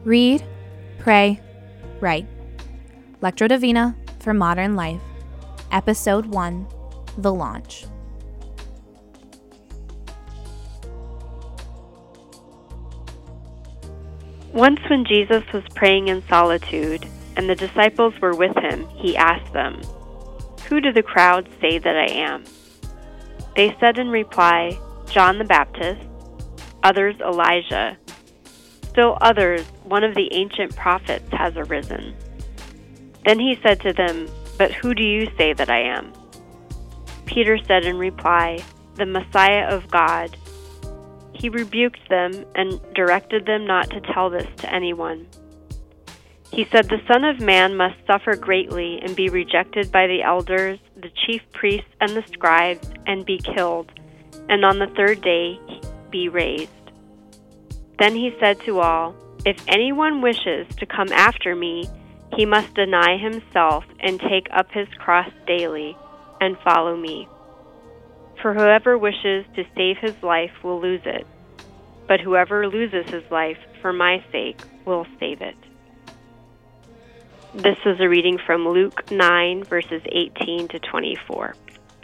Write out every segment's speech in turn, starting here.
Read, Pray, Write. Lectio Divina for Modern Life. Episode 1, The Launch. Once when Jesus was praying in solitude, and the disciples were with him, he asked them, "Who do the crowds say that I am?" They said in reply, "John the Baptist, others Elijah, still others, one of the ancient prophets has arisen." Then he said to them, "But who do you say that I am?" Peter said in reply, "The Messiah of God." He rebuked them and directed them not to tell this to anyone. He said, "The Son of Man must suffer greatly and be rejected by the elders, the chief priests, and the scribes, and be killed, and on the third day be raised." Then he said to all, "If anyone wishes to come after me, he must deny himself and take up his cross daily and follow me. For whoever wishes to save his life will lose it, but whoever loses his life for my sake will save it." This is a reading from Luke 9, verses 18 to 24.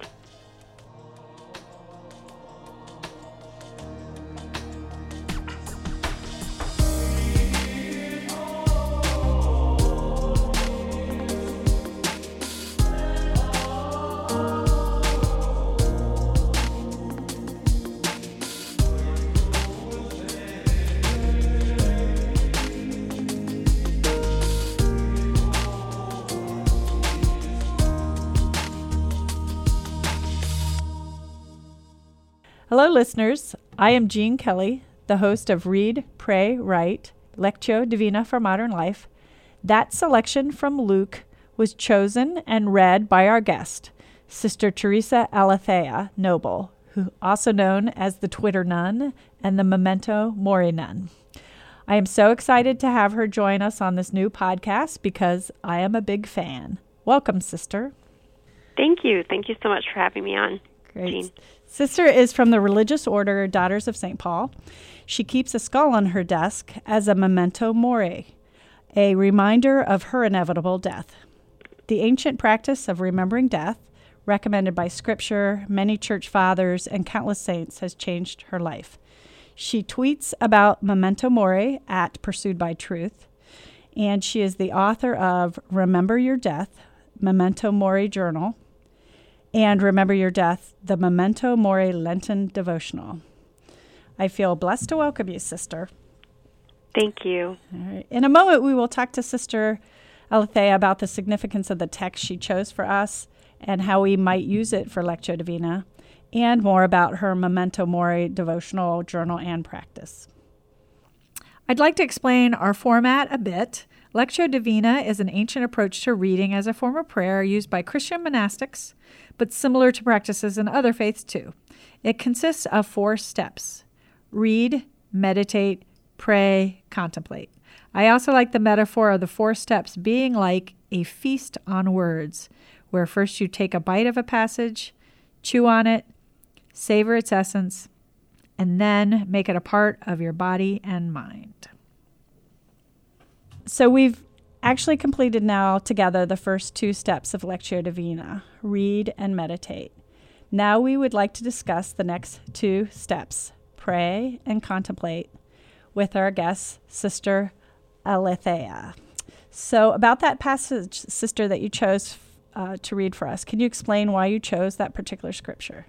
Hello, listeners. I am Jean Kelly, the host of Read, Pray, Write, Lectio Divina for Modern Life. That selection from Luke was chosen and read by our guest, Sister Teresa Aletheia Noble, who also known as the Twitter Nun and the Memento Mori Nun. I am so excited to have her join us on this new podcast because I am a big fan. Welcome, Sister. Thank you. Thank you so much for having me on, Great. Jean. Sister is from the religious order Daughters of St. Paul. She keeps a skull on her desk as a memento mori, a reminder of her inevitable death. The ancient practice of remembering death, recommended by Scripture, many church fathers, and countless saints, has changed her life. She tweets about memento mori at Pursued by Truth, and she is the author of Remember Your Death, Memento Mori Journal, and Remember Your Death, the Memento Mori Lenten Devotional. I feel blessed to welcome you, Sister. Thank you. All right. In a moment, we will talk to Sister Aletheia about the significance of the text she chose for us and how we might use it for Lectio Divina, and more about her Memento Mori devotional journal and practice. I'd like to explain our format a bit. Lectio Divina is an ancient approach to reading as a form of prayer used by Christian monastics, but similar to practices in other faiths too. It consists of 4 steps: read, meditate, pray, contemplate. I also like the metaphor of the 4 steps being like a feast on words, where first you take a bite of a passage, chew on it, savor its essence, and then make it a part of your body and mind. So we've actually completed now together the first 2 steps of Lectio Divina, read and meditate. Now we would like to discuss the next 2 steps, pray and contemplate, with our guest, Sister Aletheia. So about that passage, Sister, that you chose to read for us, can you explain why you chose that particular scripture?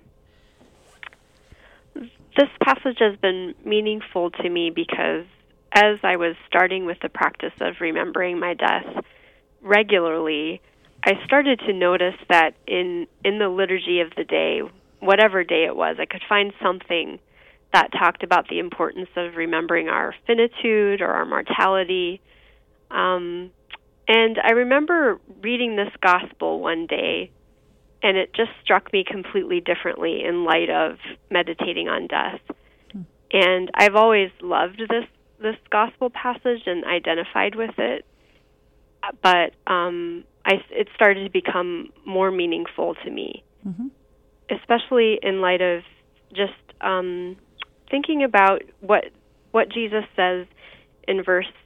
This passage has been meaningful to me because as I was starting with the practice of remembering my death regularly, I started to notice that in the liturgy of the day, whatever day it was, I could find something that talked about the importance of remembering our finitude or our mortality. And I remember reading this gospel one day, and it just struck me completely differently in light of meditating on death. And I've always loved this gospel passage and identified with it, but it started to become more meaningful to me, especially in light of just thinking about what Jesus says in verse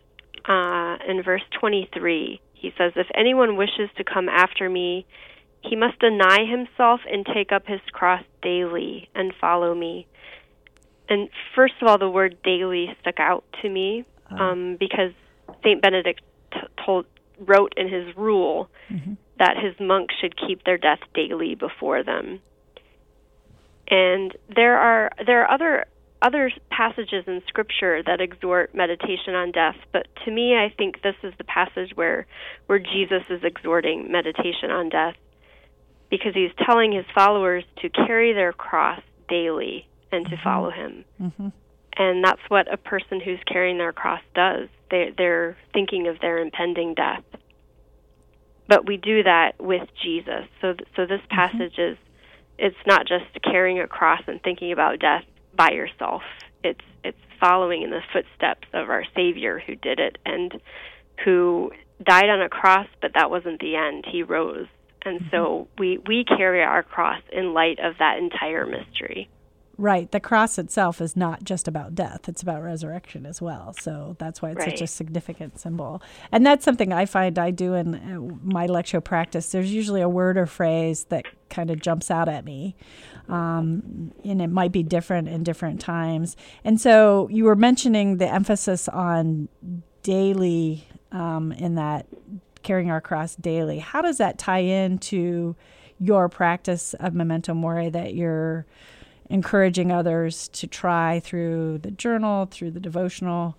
in verse 23. He says, "If anyone wishes to come after me, he must deny himself and take up his cross daily and follow me." And first of all, the word daily stuck out to me because St. Benedict wrote in his rule that his monks should keep their death daily before them. And there are other passages in Scripture that exhort meditation on death, but to me, I think this is the passage where Jesus is exhorting meditation on death, because he's telling his followers to carry their cross daily and to follow him. And that's what a person who's carrying their cross does. They're thinking of their impending death. But we do that with Jesus. So this passage it's not just carrying a cross and thinking about death by yourself. It's following in the footsteps of our Savior, who did it and who died on a cross, but that wasn't the end. He rose. And so we carry our cross in light of that entire mystery. Right. The cross itself is not just about death. It's about resurrection as well. So that's why it's such a significant symbol. And that's something I find I do in my Lectio practice. There's usually a word or phrase that kind of jumps out at me. And it might be different in different times. And so you were mentioning the emphasis on daily in that carrying our cross daily. How does that tie into your practice of Memento Mori that you're encouraging others to try through the journal, through the devotional?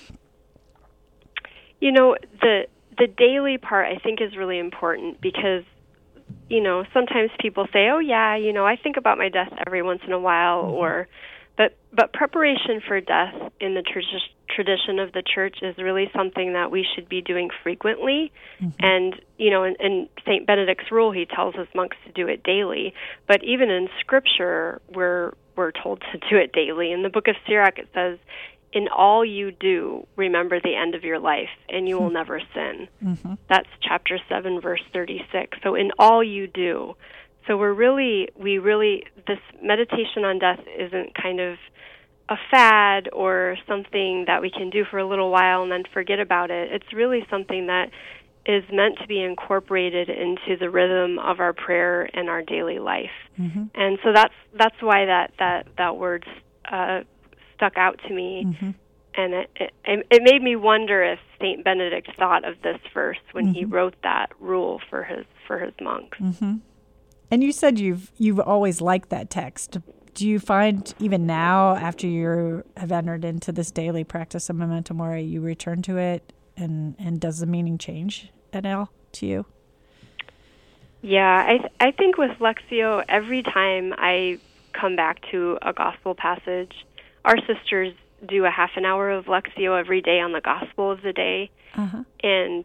You know, the daily part I think is really important because, you know, sometimes people say, "Oh yeah, you know, I think about my death every once in a while," but preparation for death in the tradition of the church is really something that we should be doing frequently. And, you know, in St. Benedict's rule, he tells his monks to do it daily. But even in Scripture, we're told to do it daily. In the book of Sirach, it says, "In all you do, remember the end of your life, and you will never sin." That's chapter 7, verse 36. So in all you do. So this meditation on death isn't kind of a fad or something that we can do for a little while and then forget about it. It's really something that is meant to be incorporated into the rhythm of our prayer and our daily life. And so that's why that word stuck out to me. And it made me wonder if St. Benedict thought of this verse when he wrote that rule for his monks. And you said you've always liked that text. Do you find even now, after you have entered into this daily practice of Memento Mori, you return to it, and does the meaning change at all to you? Yeah, I think with Lectio, every time I come back to a gospel passage, our sisters do a half an hour of Lectio every day on the gospel of the day, and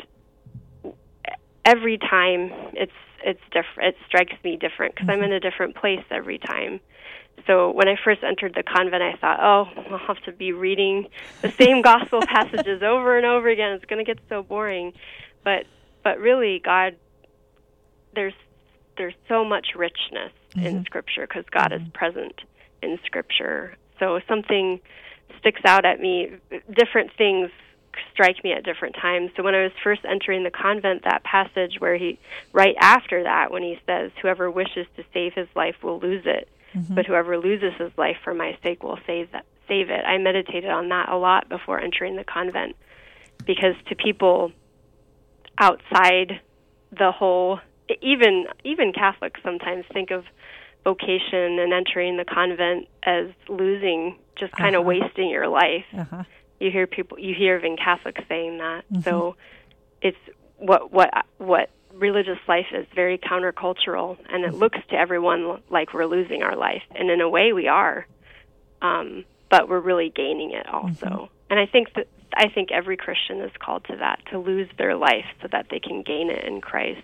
every time it's different. It strikes me different because I'm in a different place every time. So when I first entered the convent, I thought, I'll have to be reading the same gospel passages over and over again. It's going to get so boring. But really, God, there's so much richness in Scripture because God is present in Scripture. So something sticks out at me. Different things strike me at different times. So when I was first entering the convent, that passage where right after that, when he says, "Whoever wishes to save his life will lose it, but whoever loses his life for my sake will save it." I meditated on that a lot before entering the convent, because to people outside the whole, even Catholics sometimes think of vocation and entering the convent as losing, just kind of wasting your life. You hear even Catholics saying that. So it's what religious life is, very countercultural, and it looks to everyone like we're losing our life, and in a way we are, but we're really gaining it also. And I think every Christian is called to that, to lose their life so that they can gain it in Christ.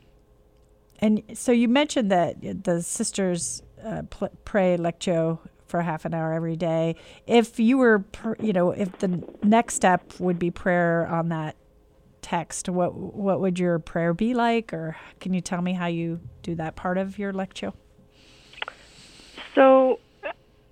And so you mentioned that the sisters pray Lectio for half an hour every day. If you were, if the next step would be prayer on that text, what would your prayer be like? Or can you tell me how you do that part of your Lectio? So,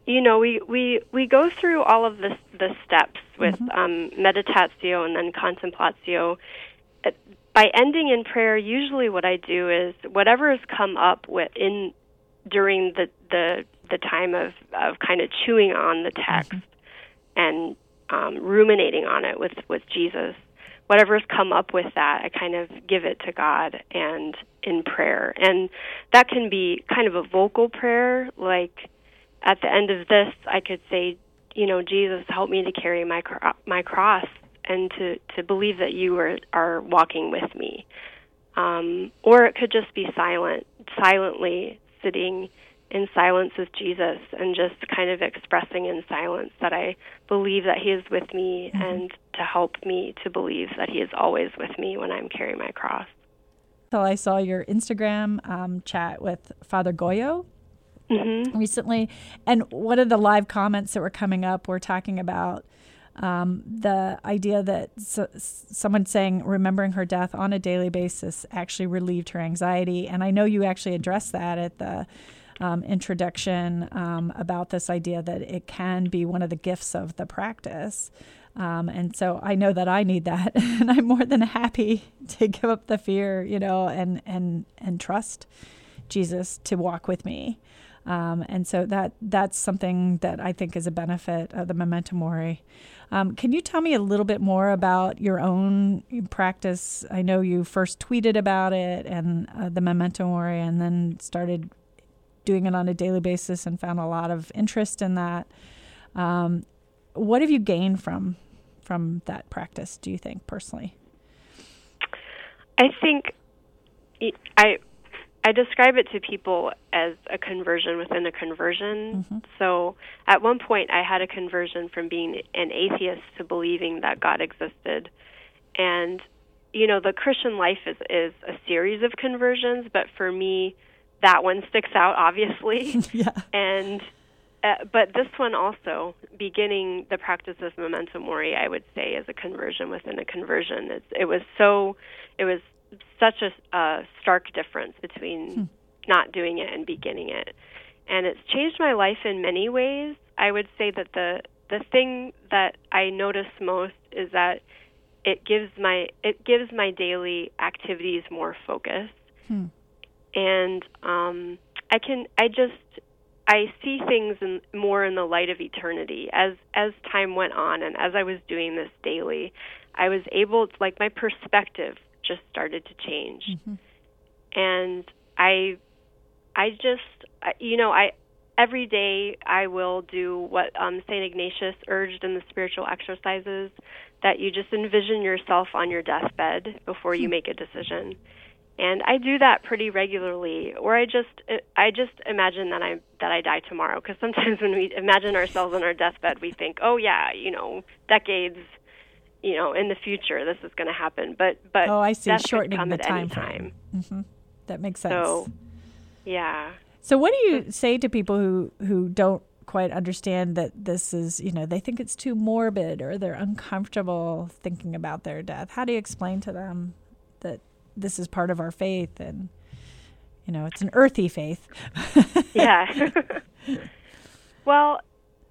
we go through all of the steps with meditatio and then contemplatio. By ending in prayer, usually what I do is whatever has come up during the time of kind of chewing on the text and ruminating on it with Jesus, whatever's come up with that, I kind of give it to God and in prayer. And that can be kind of a vocal prayer, like at the end of this, I could say, Jesus, help me to carry my cross and to believe that you are walking with me. Or it could just be silently sitting in silence with Jesus and just kind of expressing in silence that I believe that he is with me and to help me to believe that he is always with me when I'm carrying my cross. So I saw your Instagram chat with Father Goyo recently, and one of the live comments that were coming up were talking about the idea that someone saying remembering her death on a daily basis actually relieved her anxiety. And I know you actually addressed that at the introduction about this idea that it can be one of the gifts of the practice. And so I know that I need that, and I'm more than happy to give up the fear, and trust Jesus to walk with me. And so that's something that I think is a benefit of the Memento Mori. Can you tell me a little bit more about your own practice? I know you first tweeted about it and the Memento Mori, and then started doing it on a daily basis and found a lot of interest in that. What have you gained from that practice, do you think, personally? I think I describe it to people as a conversion within a conversion. So at one point I had a conversion from being an atheist to believing that God existed. And, the Christian life is a series of conversions, but for me, that one sticks out, obviously. Yeah. And but this one also, beginning the practice of Memento Mori, I would say is a conversion within a conversion. It was such a stark difference between not doing it and beginning it. And it's changed my life in many ways. I would say that the thing that I notice most is that it gives my daily activities more focus. And I see things more in the light of eternity. As time went on and as I was doing this daily, I was able to, my perspective just started to change. And I every day I will do what St. Ignatius urged in the spiritual exercises, that you just envision yourself on your deathbed before you make a decision. And I do that pretty regularly, or I just imagine that I die tomorrow, because sometimes when we imagine ourselves on our deathbed, we think, oh yeah, decades, in the future this is going to happen. But oh, I see, death shortening could come the at time any time. That makes sense. So, yeah. So what do you say to people who don't quite understand that this is, they think it's too morbid or they're uncomfortable thinking about their death? How do you explain to them that this is part of our faith and, it's an earthy faith? Yeah. Well,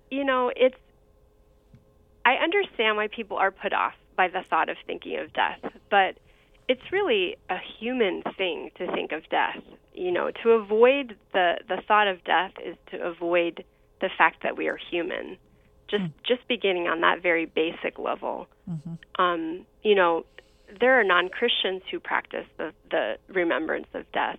I understand why people are put off by the thought of thinking of death, but it's really a human thing to think of death. To avoid the thought of death is to avoid the fact that we are human. Just beginning on that very basic level. There are non-Christians who practice the remembrance of death.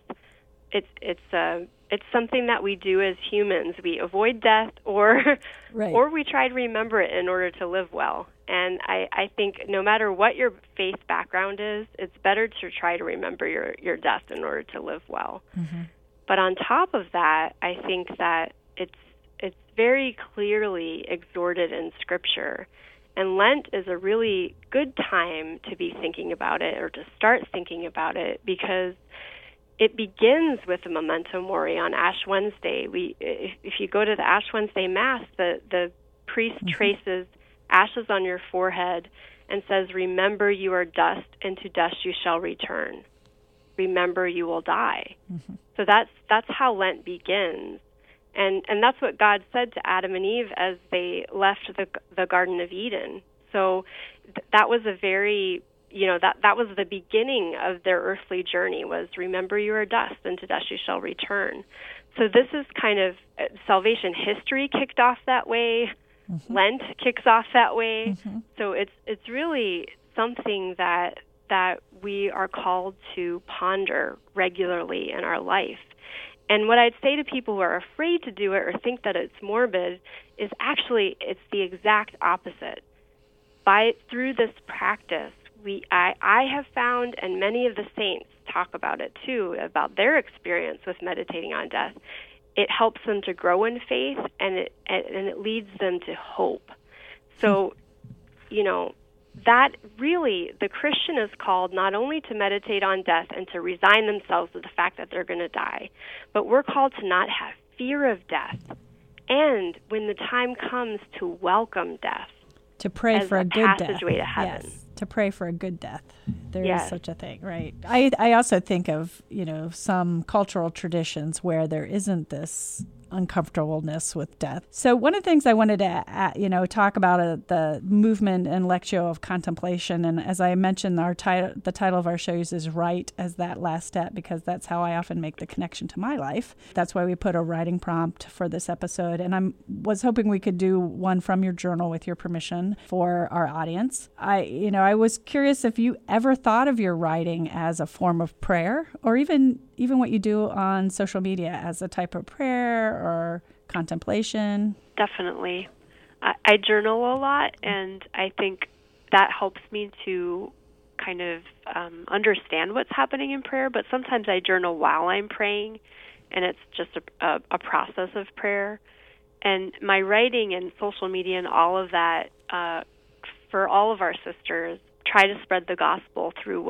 It's something that we do as humans. We avoid death, or we try to remember it in order to live well. And I think no matter what your faith background is, it's better to try to remember your death in order to live well. But on top of that, I think that it's very clearly exhorted in Scripture. And Lent is a really good time to be thinking about it, or to start thinking about it, because it begins with a Memento Mori on Ash Wednesday. If you go to the Ash Wednesday Mass, the priest traces ashes on your forehead and says, "Remember you are dust, and to dust you shall return. Remember you will die." So that's how Lent begins. And that's what God said to Adam and Eve as they left the Garden of Eden. So that was a very, that was the beginning of their earthly journey, was remember you are dust, and to dust you shall return. So this is kind of salvation history kicked off that way. Mm-hmm. Lent kicks off that way. Mm-hmm. So it's really something that we are called to ponder regularly in our life. And what I'd say to people who are afraid to do it or think that it's morbid is actually it's the exact opposite. Through this practice, I have found, and many of the saints talk about it too, about their experience with meditating on death. It helps them to grow in faith, and it leads them to hope. So, that really, the Christian is called not only to meditate on death and to resign themselves to the fact that they're going to die, but we're called to not have fear of death, and when the time comes, to welcome death. To pray for a good death. Passageway to heaven. Yes, to pray for a good death. There is such a thing, right? I also think of, some cultural traditions where there isn't this uncomfortableness with death. So one of the things I wanted to, talk about the movement and Lectio of contemplation. And as I mentioned, the title of our show uses "Write" as that last step, because that's how I often make the connection to my life. That's why we put a writing prompt for this episode. And I was hoping we could do one from your journal with your permission for our audience. I was curious if you ever thought of your writing as a form of prayer, or even what you do on social media as a type of prayer or contemplation. Definitely. I journal a lot, and I think that helps me to kind of understand what's happening in prayer, but sometimes I journal while I'm praying, and it's just a process of prayer. And my writing and social media and all of that, for all of our sisters, try to spread the gospel through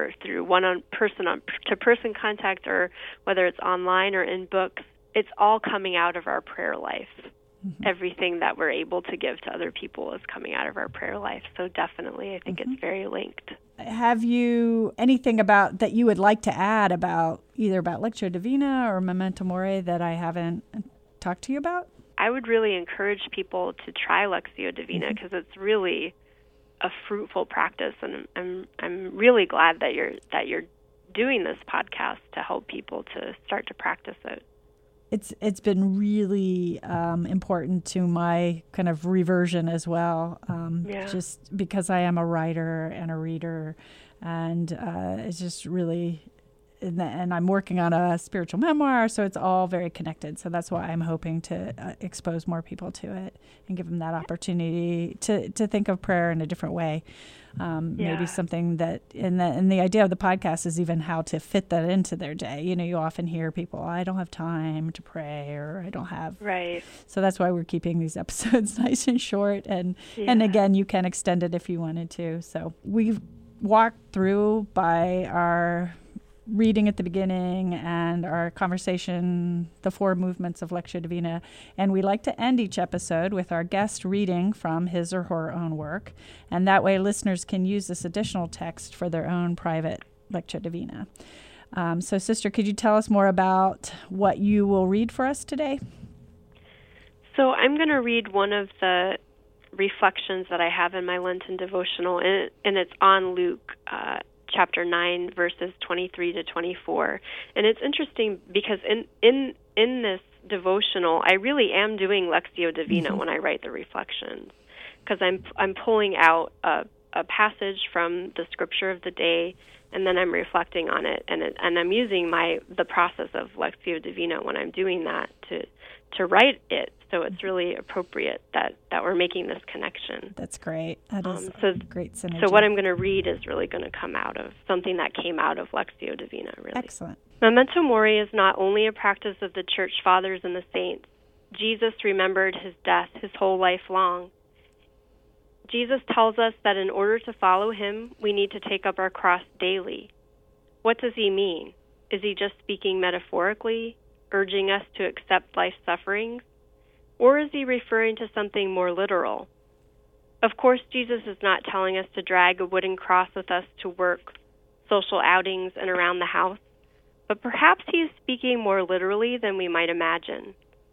person-to-person contact, or whether it's online or in books. It's all coming out of our prayer life. Mm-hmm. Everything that we're able to give to other people is coming out of our prayer life. So definitely, I think it's very linked. Have you anything about that you would like to add about Lectio Divina or Memento Mori that I haven't talked to you about? I would really encourage people to try Lectio Divina, because it's really a fruitful practice, and I'm really glad that you're doing this podcast to help people to start to practice it. It's been really important to my kind of reversion as well, just because I am a writer and a reader, and it's just really, and I'm working on a spiritual memoir, so it's all very connected. So that's why I'm hoping to expose more people to it and give them that opportunity to think of prayer in a different way. Maybe something that, and the idea of the podcast is even how to fit that into their day. You often hear people, I don't have time to pray, or I don't have. Right. So that's why we're keeping these episodes nice and short. And again, you can extend it if you wanted to. So we've walked through by our reading at the beginning and our conversation, the 4 movements of Lectio Divina. And we like to end each episode with our guest reading from his or her own work. And that way listeners can use this additional text for their own private Lectio Divina. So Sister, could you tell us more about what you will read for us today? So I'm going to read one of the reflections that I have in my Lenten devotional, and it's on Luke chapter 9, verses 23 to 24. And it's interesting because in this devotional, I really am doing Lectio Divina when I write the reflections, because I'm pulling out a passage from the scripture of the day, and then I'm reflecting on it, and I'm using the process of Lectio Divina when I'm doing that to write it. So it's really appropriate that we're making this connection. That's great. That is great synergy. So what I'm going to read is really going to come out of something that came out of Lectio Divina, really. Excellent. Memento Mori is not only a practice of the Church Fathers and the Saints. Jesus remembered his death his whole life long. Jesus tells us that in order to follow him, we need to take up our cross daily. What does he mean? Is he just speaking metaphorically, urging us to accept life's sufferings? Or is he referring to something more literal? Of course, Jesus is not telling us to drag a wooden cross with us to work, social outings, and around the house, but perhaps he is speaking more literally than we might imagine.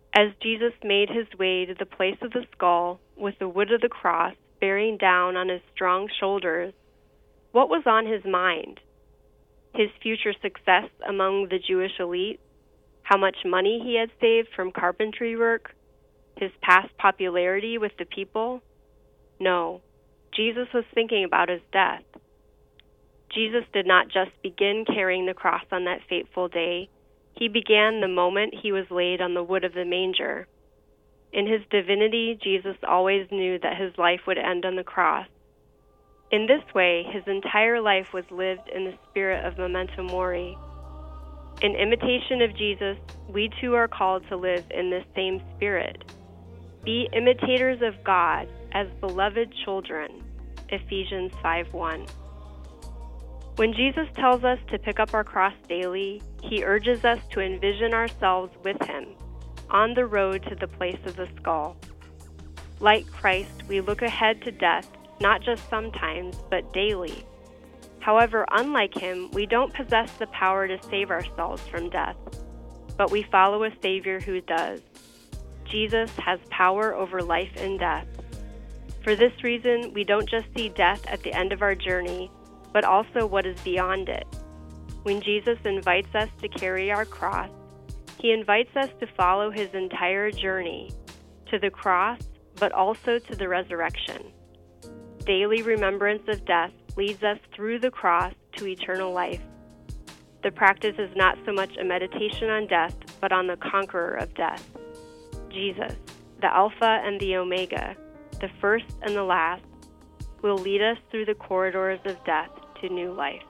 As Jesus made his way to the place of the skull, with the wood of the cross bearing down on his strong shoulders, what was on his mind? His future success among the Jewish elite? How much money he had saved from carpentry work? His past popularity with the people? No, Jesus was thinking about his death. Jesus did not just begin carrying the cross on that fateful day. He began the moment he was laid on the wood of the manger. In his divinity, Jesus always knew that his life would end on the cross. In this way, his entire life was lived in the spirit of memento mori. In imitation of Jesus, we too are called to live in this same spirit. Be imitators of God as beloved children. Ephesians 5:1. When Jesus tells us to pick up our cross daily, he urges us to envision ourselves with him, on the road to the place of the skull. Like Christ, we look ahead to death, not just sometimes, but daily. However, unlike him, we don't possess the power to save ourselves from death, but we follow a Savior who does. Jesus has power over life and death. For this reason, we don't just see death at the end of our journey, but also what is beyond it. When Jesus invites us to carry our cross, he invites us to follow his entire journey, to the cross, but also to the resurrection. Daily remembrance of death leads us through the cross to eternal life. The practice is not so much a meditation on death, but on the conqueror of death, Jesus, the Alpha and the Omega, the first and the last, will lead us through the corridors of death to new life.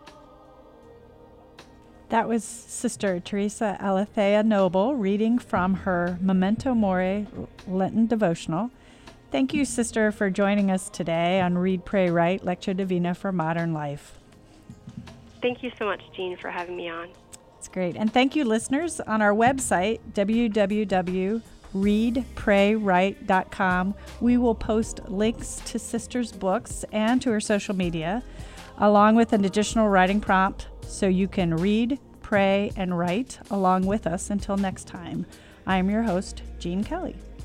That was Sister Teresa Aletheia Noble reading from her Memento Mori Lenten devotional. Thank you, Sister, for joining us today on Read, Pray, Write, Lectio Divina for Modern Life. Thank you so much, Jean, for having me on. It's great. And thank you, listeners. On our website, www.readpraywrite.com, we will post links to Sister's books and to her social media, along with an additional writing prompt so you can read, pray, and write along with us. Until next time, I am your host, Jean Kelly.